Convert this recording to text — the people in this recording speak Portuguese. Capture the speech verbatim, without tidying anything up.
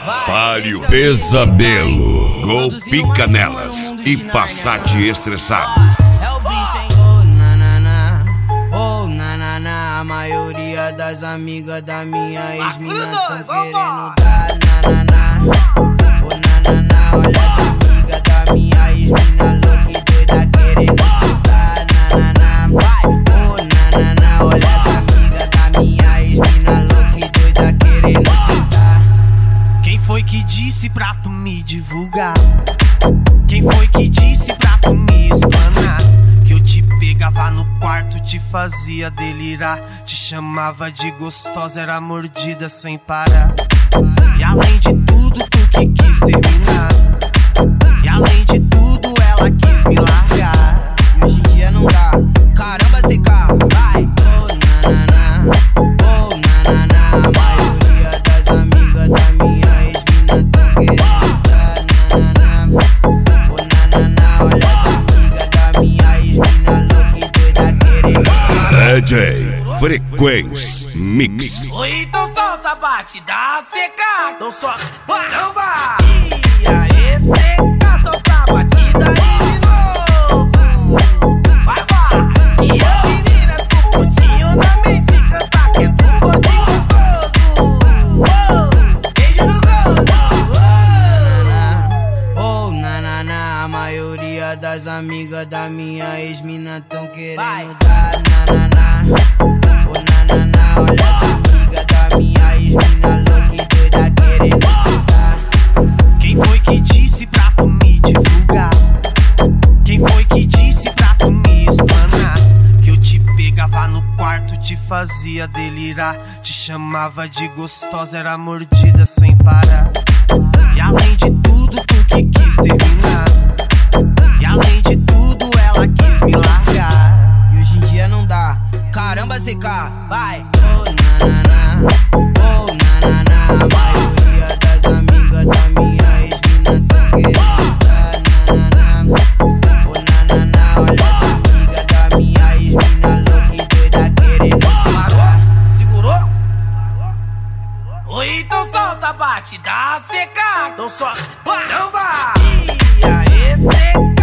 Pare o pesadelo, golpe canelas e Passat estressado. É o bicho, hein? Oh, nanana, oh, nanana. A maioria das amigas da minha ex-mina tão querendo dar nanana. Oh, nanana, olha as amigas da minha ex-mina louca e doida querendo soltar nanana. Oh, nanana, olha as amigas da minha ex-mina louca e doida querendo soltar. Quem foi que disse pra tu me divulgar? Quem foi que disse pra tu me explanar? Que eu te pegava no quarto, te fazia delirar, te chamava de gostosa, era mordida sem parar. E além de tudo, tu que quis terminar. E além de tudo, ela quis me largar. E hoje em dia não dá, caramba, C K, vai! Oh, nanana, oh, nanana. A maioria das amigas da minha ex-mina tão querendo dar nanana. Oh, nanana, olha as amigas da minha ex-mina louca e doida querendo soltar. D J Frequência Mix. Oi, então solta, bate, dá seca. Então só, vai, não vai. E aí, seca, solta a batida aí de novo. Vai, vai. E as meninas com pontinho na mente cantar que é do gordinho gostoso. Beijo no gosto. Oh, nanana, a maioria das amigas da minha ex-mina tão querendo dar nanana. Oh, nanana, olha as amigas da minha ex-mina louca e doida querendo soltar. Quem foi que disse pra tu me divulgar? Quem foi que disse pra tu me explanar? Que eu te pegava no quarto, te fazia delirar, te chamava de gostosa, era mordida sem parar. E além de tudo, tu que quis terminar. E além de tudo, ela quis me largar. E hoje em dia não dá, caramba, C K, vai! Oh, nanana, oh, nanana. A maioria das amigas da minha ex-mina tão querendo dar nanana. Oh, nanana, olha as amigas da minha ex-mina louca e doida querendo soltar. Segurou? Oi, então solta, bate, dá seca. Então só, vai, não vai. E aí, seca.